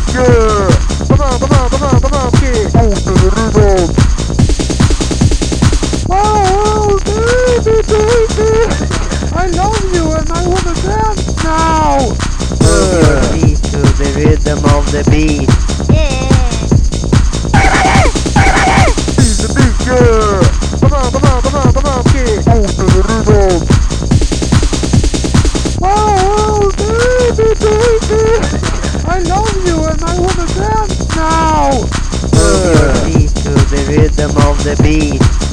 Yeah! Come on, kid! Oh, to the rhythm! Oh, baby! I love you and I wanna dance now! Move your feet to the rhythm of the beat. Beat the beat, yeah! Come on, kid! Oh, to the rhythm! Oh, baby! I love you and I wanna dance now! Move your feet to the rhythm of the beat.